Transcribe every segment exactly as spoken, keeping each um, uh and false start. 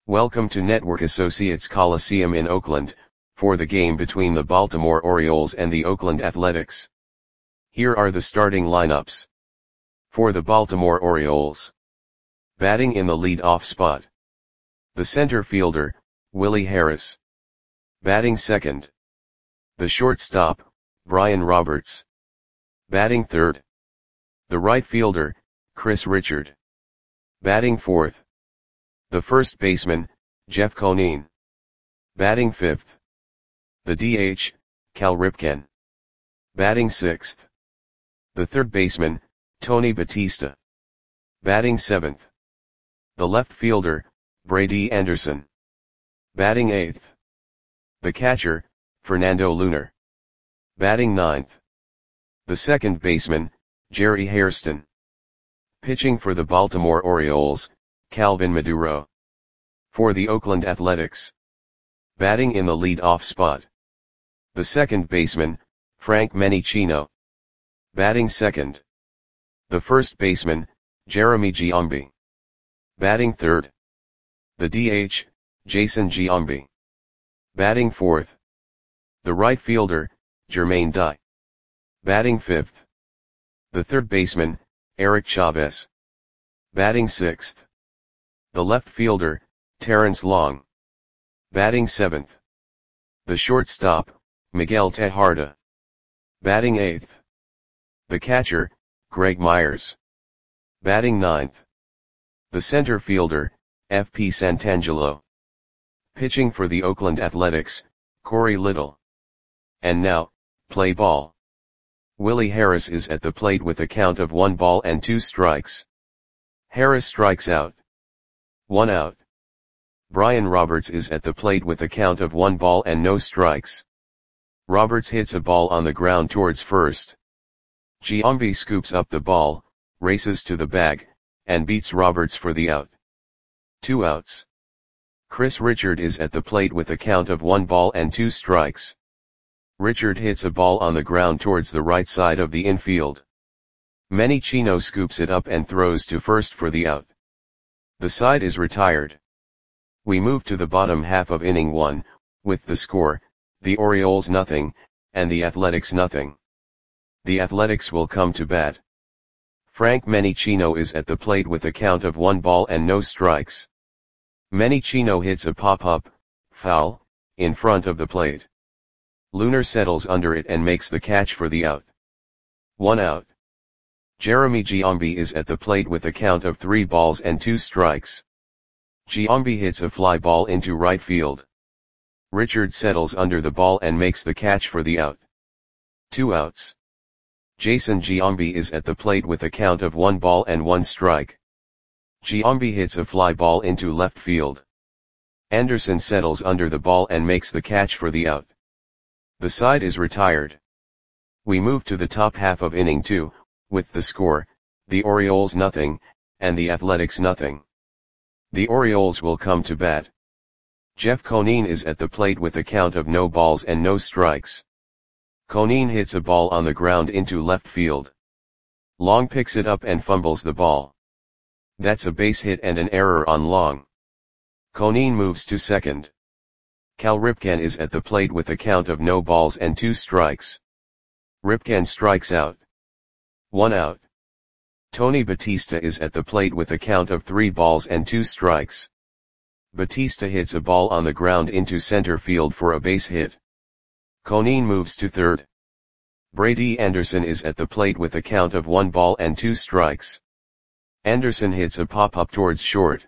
Welcome to Network Associates Coliseum in Oakland, for the game between the Baltimore Orioles and the Oakland Athletics. Here are the starting lineups. For the Baltimore Orioles. Batting in the lead-off spot. The center fielder, Willie Harris. Batting second. The shortstop, Brian Roberts. Batting third. The right fielder, Chris Richard. Batting fourth. The first baseman, Jeff Conine. Batting fifth. The D H, Cal Ripken. Batting sixth. The third baseman, Tony Batista. Batting seventh. The left fielder, Brady Anderson. Batting eighth. The catcher, Fernando Lunar. Batting ninth. The second baseman, Jerry Hairston. Pitching for the Baltimore Orioles, Calvin Maduro. For the Oakland Athletics. Batting in the lead-off spot. The second baseman, Frank Menechino. Batting second. The first baseman, Jeremy Giambi. Batting third. The D H, Jason Giambi. Batting fourth. The right fielder, Jermaine Dye. Batting fifth. The third baseman, Eric Chavez. Batting sixth. The left fielder, Terrence Long. Batting seventh. The shortstop, Miguel Tejada. Batting eighth. The catcher, Greg Myers. Batting ninth. The center fielder, F P Santangelo. Pitching for the Oakland Athletics, Corey Little. And now, play ball. Willie Harris is at the plate with a count of one ball and two strikes. Harris strikes out. One out. Brian Roberts is at the plate with a count of one ball and no strikes. Roberts hits a ball on the ground towards first. Giambi scoops up the ball, races to the bag, and beats Roberts for the out. Two outs. Chris Richard is at the plate with a count of one ball and two strikes. Richard hits a ball on the ground towards the right side of the infield. Menechino scoops it up and throws to first for the out. The side is retired. We move to the bottom half of inning one, with the score, the Orioles nothing, and the Athletics nothing. The Athletics will come to bat. Frank Menechino is at the plate with a count of one ball and no strikes. Menechino hits a pop-up, foul, in front of the plate. Lunar settles under it and makes the catch for the out. One out. Jeremy Giambi is at the plate with a count of three balls and two strikes. Giambi hits a fly ball into right field. Richard settles under the ball and makes the catch for the out. Two outs. Jason Giambi is at the plate with a count of one ball and one strike. Giambi hits a fly ball into left field. Anderson settles under the ball and makes the catch for the out. The side is retired. We move to the top half of inning two, with the score, the Orioles nothing, and the Athletics nothing. The Orioles will come to bat. Jeff Conine is at the plate with a count of no balls and no strikes. Conine hits a ball on the ground into left field. Long picks it up and fumbles the ball. That's a base hit and an error on Long. Conine moves to second. Cal Ripken is at the plate with a count of no balls and two strikes. Ripken strikes out. One out. Tony Batista is at the plate with a count of three balls and two strikes. Batista hits a ball on the ground into center field for a base hit. Conine moves to third. Brady Anderson is at the plate with a count of one ball and two strikes. Anderson hits a pop-up towards short.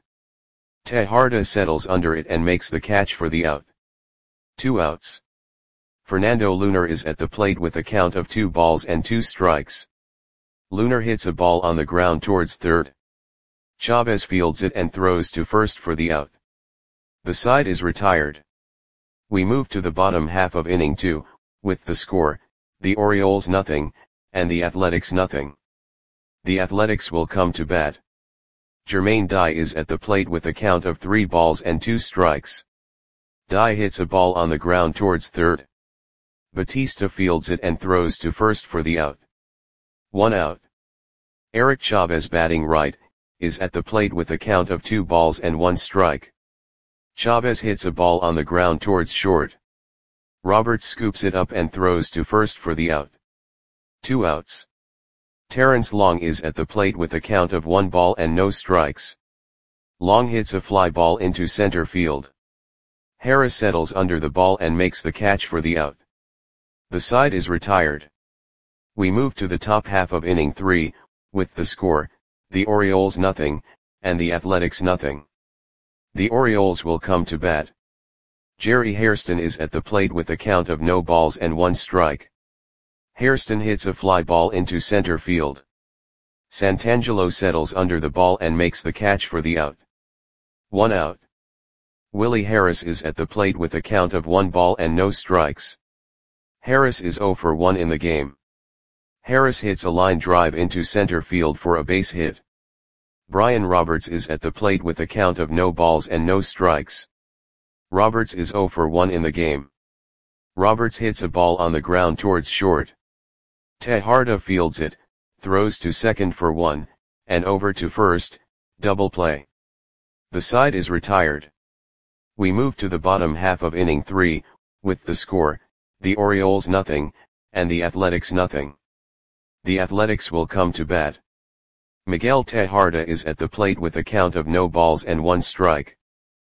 Tejada settles under it and makes the catch for the out. Two outs. Fernando Lunar is at the plate with a count of two balls and two strikes. Lunar hits a ball on the ground towards third. Chavez fields it and throws to first for the out. The side is retired. We move to the bottom half of inning two, with the score, the Orioles nothing, and the Athletics nothing. The Athletics will come to bat. Jermaine Dye is at the plate with a count of three balls and two strikes. Dye hits a ball on the ground towards third. Batista fields it and throws to first for the out. One out. Eric Chavez, batting right, is at the plate with a count of two balls and one strike. Chavez hits a ball on the ground towards short. Roberts scoops it up and throws to first for the out. Two outs. Terrence Long is at the plate with a count of one ball and no strikes. Long hits a fly ball into center field. Harris settles under the ball and makes the catch for the out. The side is retired. We move to the top half of inning three, with the score, the Orioles nothing, and the Athletics nothing. The Orioles will come to bat. Jerry Hairston is at the plate with a count of no balls and one strike. Hairston hits a fly ball into center field. Santangelo settles under the ball and makes the catch for the out. One out. Willie Harris is at the plate with a count of one ball and no strikes. Harris is oh for one in the game. Harris hits a line drive into center field for a base hit. Brian Roberts is at the plate with a count of no balls and no strikes. Roberts is oh for one in the game. Roberts hits a ball on the ground towards short. Tejada fields it, throws to second for one, and over to first, double play. The side is retired. We move to the bottom half of inning three, with the score, the Orioles nothing, and the Athletics nothing. The Athletics will come to bat. Miguel Tejada is at the plate with a count of no balls and one strike.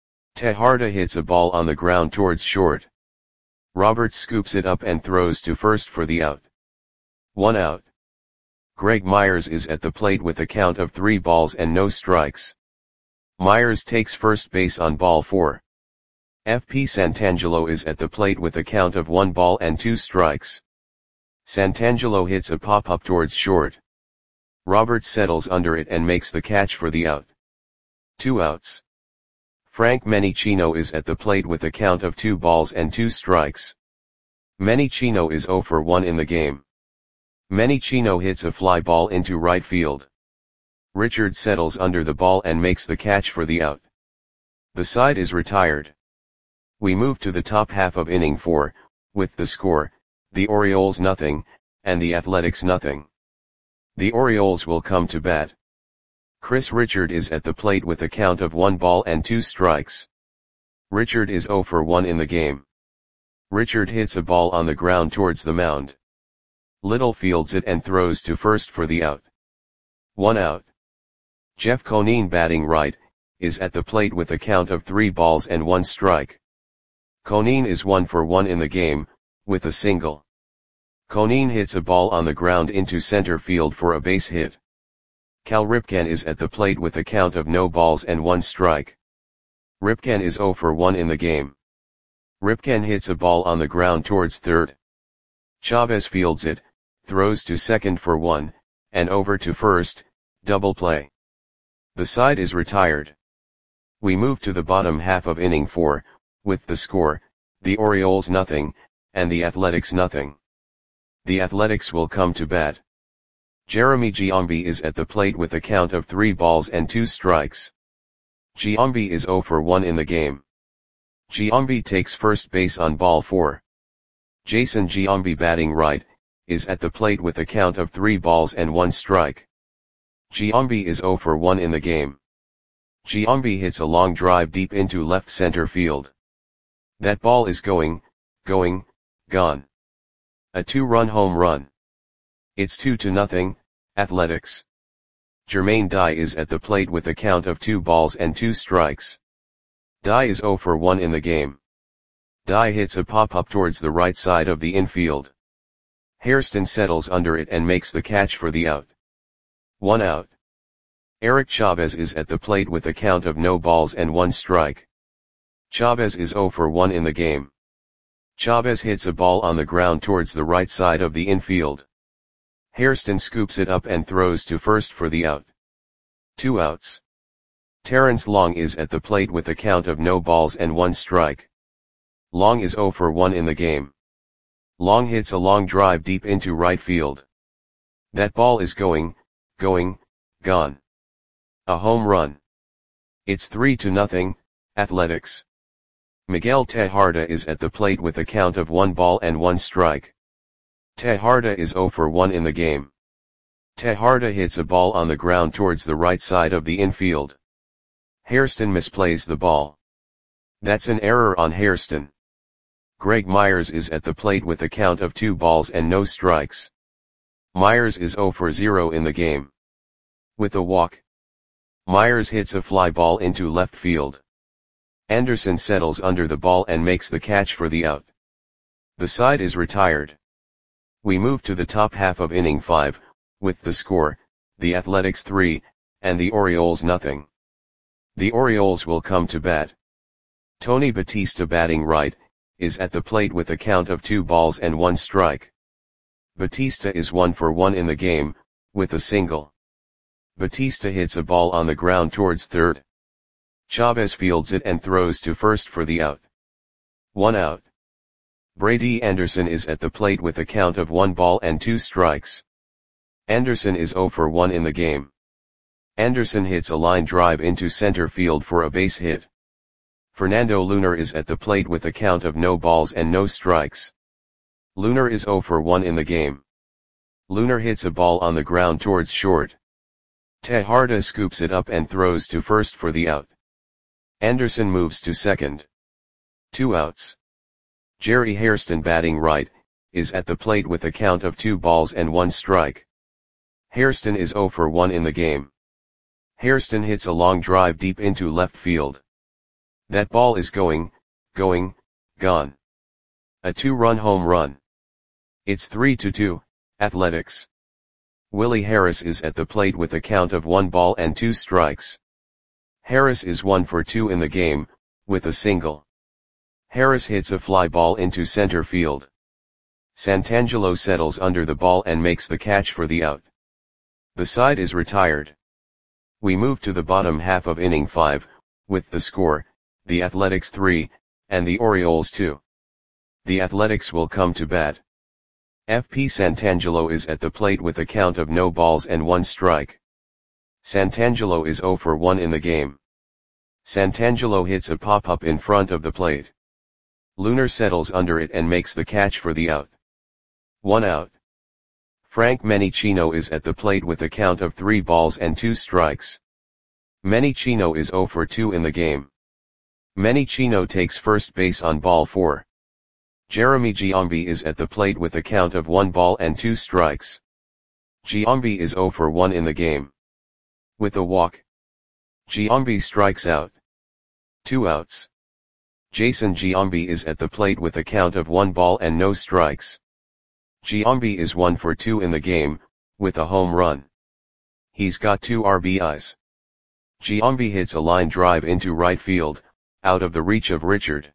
Tejada hits a ball on the ground towards short. Roberts scoops it up and throws to first for the out. One out. Greg Myers is at the plate with a count of three balls and no strikes. Myers takes first base on ball four. F P Santangelo is at the plate with a count of one ball and two strikes. Santangelo hits a pop-up towards short. Roberts settles under it and makes the catch for the out. Two outs. Frank Menichino is at the plate with a count of two balls and two strikes. Menichino is oh for one in the game. Menichino hits a fly ball into right field. Richard settles under the ball and makes the catch for the out. The side is retired. We move to the top half of inning four, with the score, the Orioles nothing, and the Athletics nothing. The Orioles will come to bat. Chris Richard is at the plate with a count of one ball and two strikes. Richard is oh for one in the game. Richard hits a ball on the ground towards the mound. Little fields it and throws to first for the out. One out. Jeff Conine, batting right, is at the plate with a count of three balls and one strike. Conine is one for one in the game, with a single. Conine hits a ball on the ground into center field for a base hit. Cal Ripken is at the plate with a count of no balls and one strike. Ripken is oh for one in the game. Ripken hits a ball on the ground towards third. Chavez fields it, throws to second for one, and over to first, double play. The side is retired. We move to the bottom half of inning four, with the score, the Orioles nothing, and the Athletics nothing. The Athletics will come to bat. Jeremy Giambi is at the plate with a count of three balls and two strikes. Giambi is oh for one in the game. Giambi takes first base on ball four. Jason Giambi, batting right, is at the plate with a count of three balls and one strike. Giambi is oh for one in the game. Giambi hits a long drive deep into left center field. That ball is going, going, gone. A two-run home run. It's two to nothing, Athletics. Jermaine Dye is at the plate with a count of two balls and two strikes. Dye is oh for one in the game. Dye hits a pop-up towards the right side of the infield. Hairston settles under it and makes the catch for the out. One out. Eric Chavez is at the plate with a count of no balls and one strike. Chavez is oh for one in the game. Chavez hits a ball on the ground towards the right side of the infield. Hairston scoops it up and throws to first for the out. Two outs. Terrence Long is at the plate with a count of no balls and one strike. Long is oh for one in the game. Long hits a long drive deep into right field. That ball is going, going, gone. A home run. It's three to nothing, Athletics. Miguel Tejada is at the plate with a count of one ball and one strike. Tejada is oh for one in the game. Tejada hits a ball on the ground towards the right side of the infield. Hairston misplays the ball. That's an error on Hairston. Greg Myers is at the plate with a count of two balls and no strikes. Myers is zero for zero in the game. With a walk, Myers hits a fly ball into left field. Anderson settles under the ball and makes the catch for the out. The side is retired. We move to the top half of inning five, with the score, the Athletics three, and the Orioles nothing. The Orioles will come to bat. Tony Batista, batting right, is at the plate with a count of two balls and one strike. Batista is one for one in the game, with a single. Batista hits a ball on the ground towards third. Chavez fields it and throws to first for the out. One out. Brady Anderson is at the plate with a count of one ball and two strikes. Anderson is zero for one in the game. Anderson hits a line drive into center field for a base hit. Fernando Lunar is at the plate with a count of no balls and no strikes. Lunar is zero for one in the game. Lunar hits a ball on the ground towards short. Tejada scoops it up and throws to first for the out. Anderson moves to second. Two outs. Jerry Hairston, batting right, is at the plate with a count of two balls and one strike. Hairston is zero for one in the game. Hairston hits a long drive deep into left field. That ball is going, going, gone. A two-run home run. It's three to two, Athletics. Willie Harris is at the plate with a count of one ball and two strikes. Harris is one for two in the game, with a single. Harris hits a fly ball into center field. Santangelo settles under the ball and makes the catch for the out. The side is retired. We move to the bottom half of inning five, with the score, the Athletics three, and the Orioles two. The Athletics will come to bat. F P Santangelo is at the plate with a count of no balls and one strike. Santangelo is zero for one in the game. Santangelo hits a pop-up in front of the plate. Lunar settles under it and makes the catch for the out. One out. Frank Menichino is at the plate with a count of three balls and two strikes. Menichino is zero for two in the game. Menichino takes first base on ball four. Jeremy Giambi is at the plate with a count of one ball and two strikes. Giambi is zero for one in the game. With a walk, Giambi strikes out. Two outs. Jason Giambi is at the plate with a count of one ball and no strikes. Giambi is one for two in the game, with a home run. He's got two R B Is. Giambi hits a line drive into right field, out of the reach of Richard.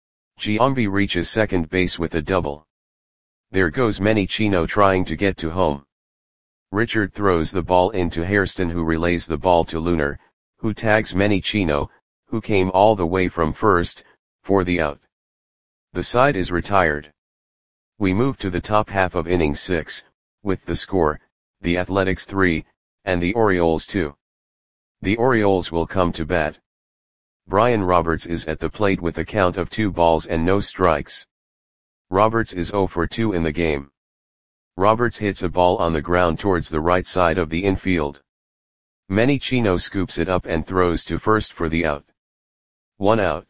Giambi reaches second base with a double. There goes Menichino trying to get to home. Richard throws the ball into Hairston, who relays the ball to Lunar, who tags Menichino, who came all the way from first, for the out. The side is retired. We move to the top half of inning six, with the score, the Athletics three, and the Orioles two. The Orioles will come to bat. Brian Roberts is at the plate with a count of two balls and no strikes. Roberts is zero for two in the game. Roberts hits a ball on the ground towards the right side of the infield. Menichino scoops it up and throws to first for the out. One out.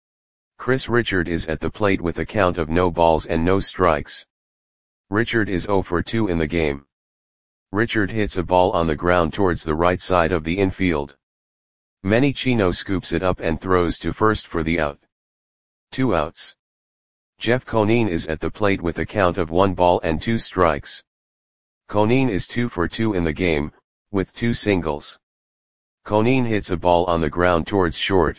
Chris Richard is at the plate with a count of no balls and no strikes. Richard is zero for two in the game. Richard hits a ball on the ground towards the right side of the infield. Menichino scoops it up and throws to first for the out. Two outs. Jeff Conine is at the plate with a count of one ball and two strikes. Conine is two for two in the game, with two singles. Conine hits a ball on the ground towards short.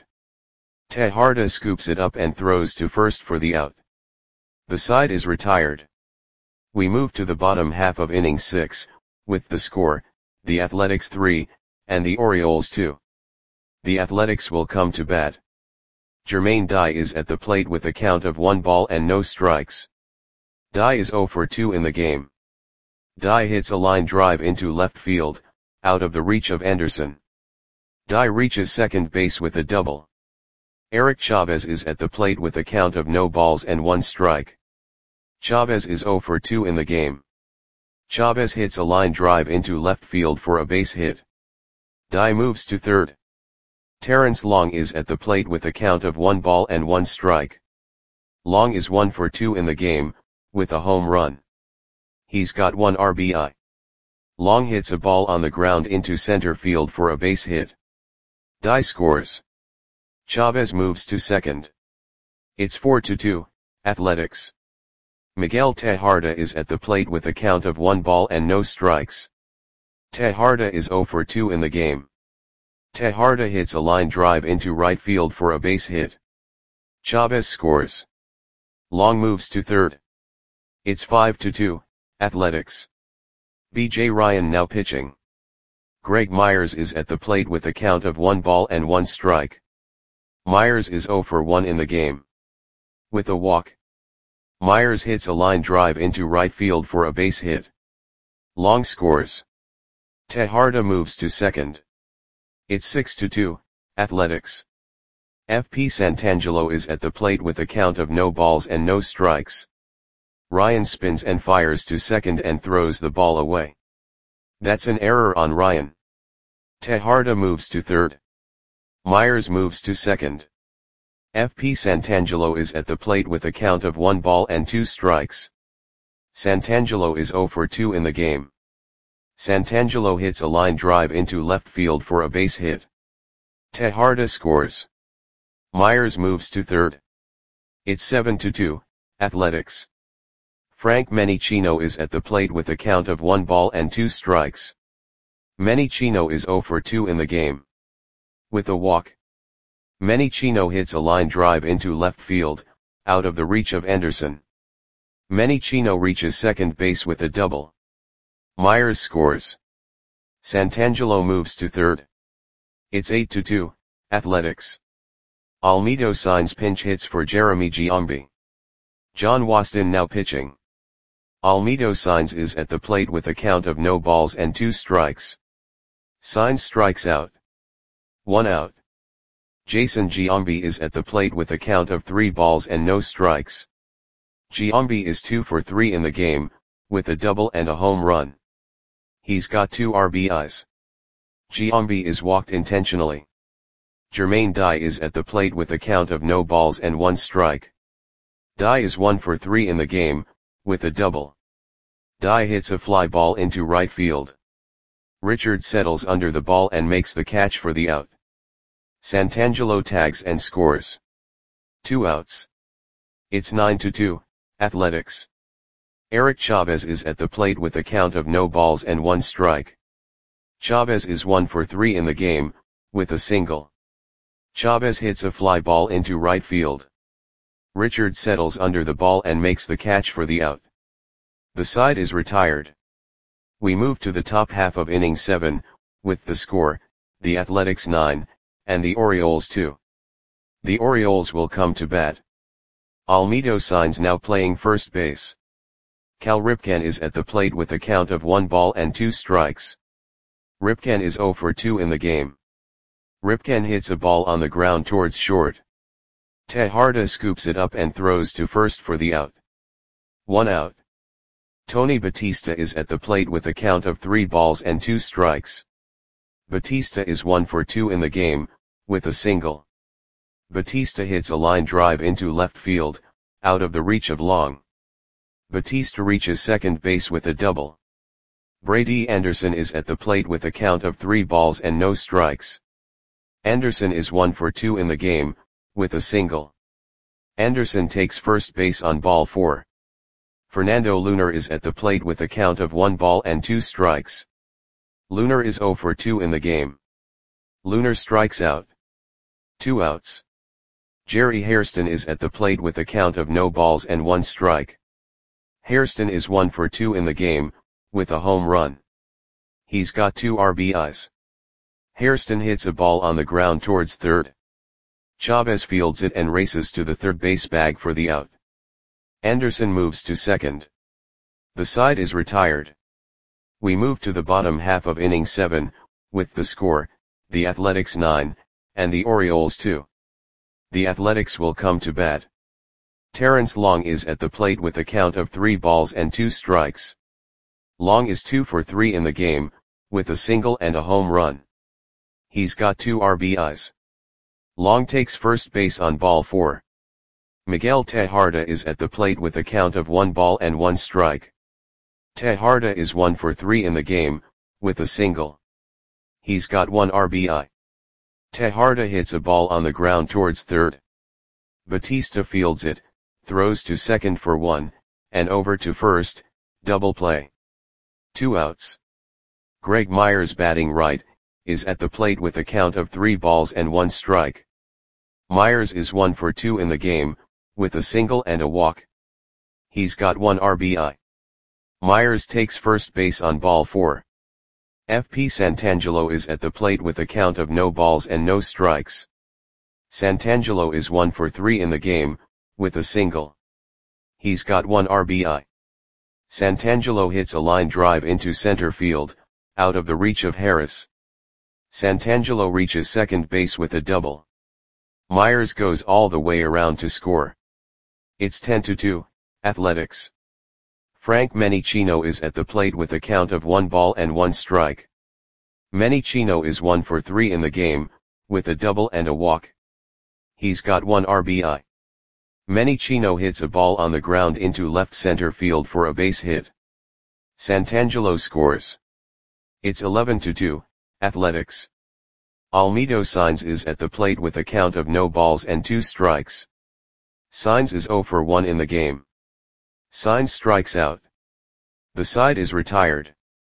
Tejada scoops it up and throws to first for the out. The side is retired. We move to the bottom half of inning six, with the score, the Athletics three, and the Orioles two. The Athletics will come to bat. Jermaine Dye is at the plate with a count of one ball and no strikes. Dye is zero for two in the game. Dye hits a line drive into left field, out of the reach of Anderson. Dye reaches second base with a double. Eric Chavez is at the plate with a count of no balls and one strike. Chavez is zero for two in the game. Chavez hits a line drive into left field for a base hit. Dye moves to third. Terrence Long is at the plate with a count of one ball and one strike. Long is one for two in the game, with a home run. He's got one R B I. Long hits a ball on the ground into center field for a base hit. Dye scores. Chavez moves to second. It's four to two, Athletics. Miguel Tejada is at the plate with a count of one ball and no strikes. Tejada is zero for two in the game. Tejada hits a line drive into right field for a base hit. Chavez scores. Long moves to third. It's five to two, Athletics. B J Ryan now pitching. Greg Myers is at the plate with a count of one ball and one strike. Myers is zero for one in the game. With a walk. Myers hits a line drive into right field for a base hit. Long scores. Tejada moves to second. It's six to two, Athletics. F P Santangelo is at the plate with a count of no balls and no strikes. Ryan spins and fires to second and throws the ball away. That's an error on Ryan. Tejada moves to third. Myers moves to second. F P Santangelo is at the plate with a count of one ball and two strikes. Santangelo is zero for two in the game. Santangelo hits a line drive into left field for a base hit. Tejada scores. Myers moves to third. It's seven to two, Athletics. Frank Menichino is at the plate with a count of one ball and two strikes. Menichino is zero for two in the game. With a walk. Menichino hits a line drive into left field, out of the reach of Anderson. Menichino reaches second base with a double. Myers scores. Santangelo moves to third. It's eight to two, Athletics. Almedo signs pinch hits for Jeremy Giambi. John Waston now pitching. Almedo signs is at the plate with a count of no balls and two strikes. Signs strikes out. One out. Jason Giambi is at the plate with a count of three balls and no strikes. Giambi is two for three in the game, with a double and a home run. He's got two R B Is. Giambi is walked intentionally. Jermaine Dye is at the plate with a count of no balls and one strike. Dye is one for three in the game, with a double. Dye hits a fly ball into right field. Richard settles under the ball and makes the catch for the out. Santangelo tags and scores. Two outs. It's nine to two, Athletics. Eric Chavez is at the plate with a count of no balls and one strike. Chavez is one for three in the game, with a single. Chavez hits a fly ball into right field. Richard settles under the ball and makes the catch for the out. The side is retired. We move to the top half of inning seven, with the score, the Athletics nine, and the Orioles two. The Orioles will come to bat. Almedo signs now playing first base. Cal Ripken is at the plate with a count of one ball and two strikes. Ripken is zero for two in the game. Ripken hits a ball on the ground towards short. Tejada scoops it up and throws to first for the out. One out. Tony Batista is at the plate with a count of three balls and two strikes. Batista is one for two in the game, with a single. Batista hits a line drive into left field, out of the reach of Long. Batista reaches second base with a double. Brady Anderson is at the plate with a count of three balls and no strikes. Anderson is one for two in the game, with a single. Anderson takes first base on ball four. Fernando Lunar is at the plate with a count of one ball and two strikes. Lunar is zero for two in the game. Lunar strikes out. Two outs. Jerry Hairston is at the plate with a count of no balls and one strike. Hairston is one for two in the game, with a home run. He's got two R B Is. Hairston hits a ball on the ground towards third. Chavez fields it and races to the third base bag for the out. Anderson moves to second. The side is retired. We move to the bottom half of inning seven, with the score, the Athletics nine, and the Orioles two. The Athletics will come to bat. Terrence Long is at the plate with a count of three balls and two strikes. Long is two for three in the game, with a single and a home run. He's got two R B Is. Long takes first base on ball four. Miguel Tejada is at the plate with a count of one ball and one strike. Tejada is one for three in the game, with a single. He's got one R B I. Tejada hits a ball on the ground towards third. Batista fields it, throws to second for one, and over to first, double play. Two outs. Greg Myers, batting right, is at the plate with a count of three balls and one strike. Myers is one for two in the game, with a single and a walk. He's got one R B I. Myers takes first base on ball four. F P Santangelo is at the plate with a count of no balls and no strikes. Santangelo is one for three in the game, with a single. He's got one R B I. Santangelo hits a line drive into center field, out of the reach of Harris. Santangelo reaches second base with a double. Myers goes all the way around to score. It's ten to two, Athletics. Frank Menichino is at the plate with a count of one ball and one strike. Menichino is one for three in the game, with a double and a walk. He's got one R B I. Menichino hits a ball on the ground into left center field for a base hit. Santangelo scores. It's eleven to two, Athletics. Almedo Sainz is at the plate with a count of no balls and two strikes. Sainz is zero for one in the game. Sainz strikes out. The side is retired.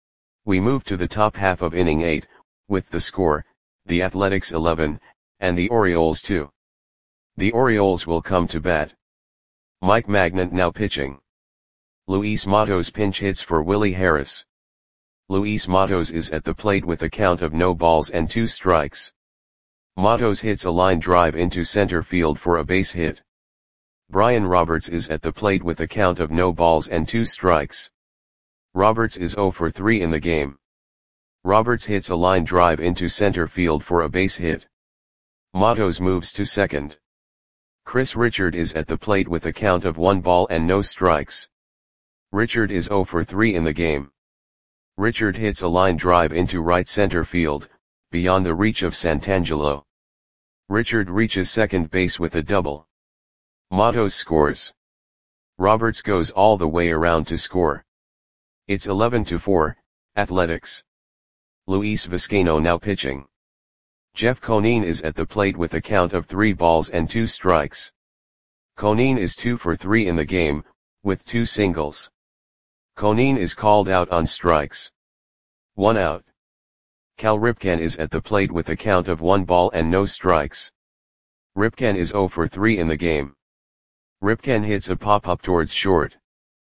We move to the top half of inning eight, with the score, the Athletics eleven, and the Orioles two. The Orioles will come to bat. Mike Magnant now pitching. Luis Matos pinch hits for Willie Harris. Luis Matos is at the plate with a count of no balls and two strikes. Matos hits a line drive into center field for a base hit. Brian Roberts is at the plate with a count of no balls and two strikes. Roberts is zero for three in the game. Roberts hits a line drive into center field for a base hit. Matos moves to second. Chris Richard is at the plate with a count of one ball and no strikes. Richard is zero for three in the game. Richard hits a line drive into right center field, beyond the reach of Santangelo. Richard reaches second base with a double. Matos scores. Roberts goes all the way around to score. It's eleven to four, Athletics. Luis Vizcaino now pitching. Jeff Conine is at the plate with a count of three balls and two strikes. Conine is two for three in the game, with two singles. Conine is called out on strikes. One out. Cal Ripken is at the plate with a count of one ball and no strikes. Ripken is zero for three in the game. Ripken hits a pop-up towards short.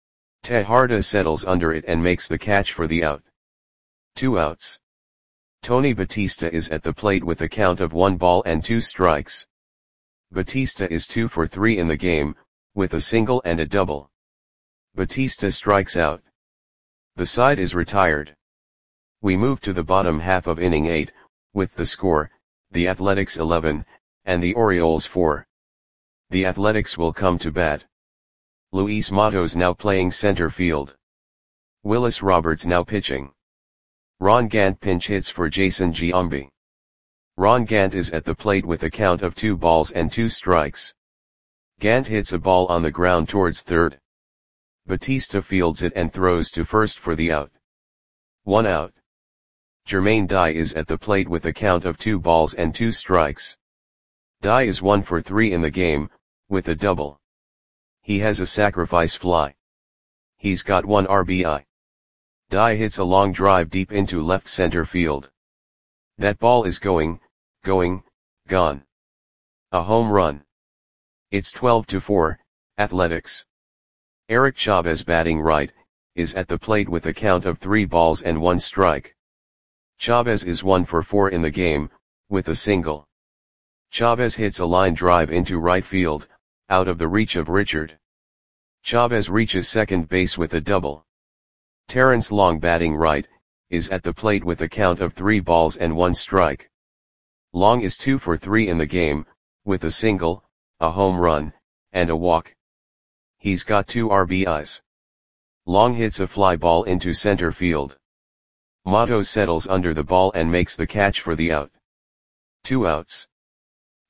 Tejada settles under it and makes the catch for the out. Two outs. Tony Batista is at the plate with a count of one ball and two strikes. Batista is two for three in the game, with a single and a double. Batista strikes out. The side is retired. We move to the bottom half of inning eight, with the score, the Athletics eleven, and the Orioles four. The Athletics will come to bat. Luis Matos now playing center field. Willis Roberts now pitching. Ron Gant pinch hits for Jason Giambi. Ron Gant is at the plate with a count of two balls and two strikes. Gant hits a ball on the ground towards third. Batista fields it and throws to first for the out. One out. Jermaine Dye is at the plate with a count of two balls and two strikes. Dye is one for three in the game, with a double. He has a sacrifice fly. He's got one R B I. Dye hits a long drive deep into left center field. That ball is going, going, gone. A home run. It's twelve to four, Athletics. Eric Chavez, batting right, is at the plate with a count of three balls and one strike. Chavez is one for four in the game, with a single. Chavez hits a line drive into right field, out of the reach of Richard. Chavez reaches second base with a double. Terrence Long, batting right, is at the plate with a count of three balls and one strike. Long is two for three in the game, with a single, a home run, and a walk. He's got two R B Is. Long hits a fly ball into center field. Matos settles under the ball and makes the catch for the out. Two outs.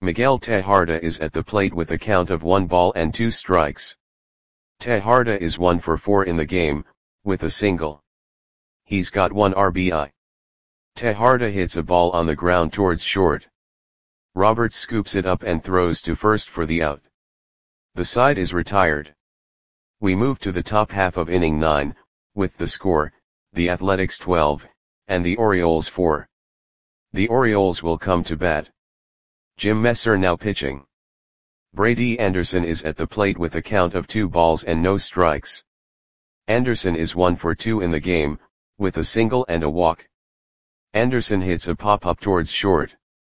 Miguel Tejada is at the plate with a count of one ball and two strikes. Tejada is one for four in the game, with a single. He's got one R B I. Tejada hits a ball on the ground towards short. Roberts scoops it up and throws to first for the out. The side is retired. We move to the top half of inning nine, with the score, the Athletics twelve, and the Orioles four. The Orioles will come to bat. Jim Messer now pitching. Brady Anderson is at the plate with a count of two balls and no strikes. Anderson is one for two in the game, with a single and a walk. Anderson hits a pop-up towards short.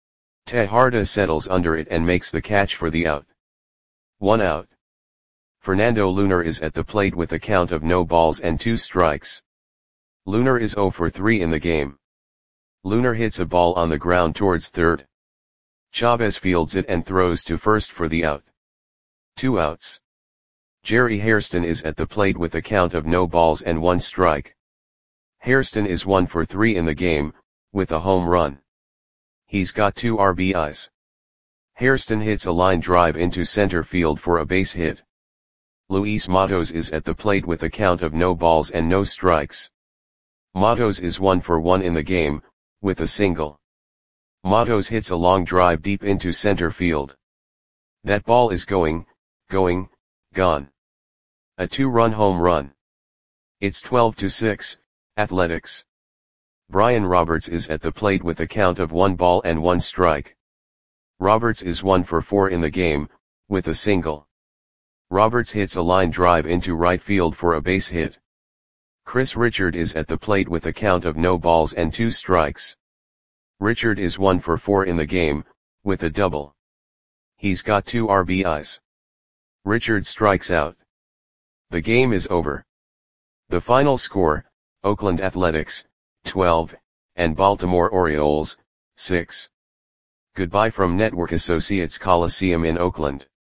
Tejada settles under it and makes the catch for the out. One out. Fernando Lunar is at the plate with a count of no balls and two strikes. Lunar is zero for three in the game. Lunar hits a ball on the ground towards third. Chavez fields it and throws to first for the out. Two outs. Jerry Hairston is at the plate with a count of no balls and one strike. Hairston is one for three in the game, with a home run. He's got two R B Is. Hairston hits a line drive into center field for a base hit. Luis Matos is at the plate with a count of no balls and no strikes. Matos is one for one in the game, with a single. Matos hits a long drive deep into center field. That ball is going, going, gone. A two-run home run. It's twelve to six, Athletics. Brian Roberts is at the plate with a count of one ball and one strike. Roberts is one for four in the game, with a single. Roberts hits a line drive into right field for a base hit. Chris Richard is at the plate with a count of no balls and two strikes. Richard is one for four in the game, with a double. He's got two R B Is. Richard strikes out. The game is over. The final score, Oakland Athletics, twelve, and Baltimore Orioles, six. Goodbye from Network Associates Coliseum in Oakland.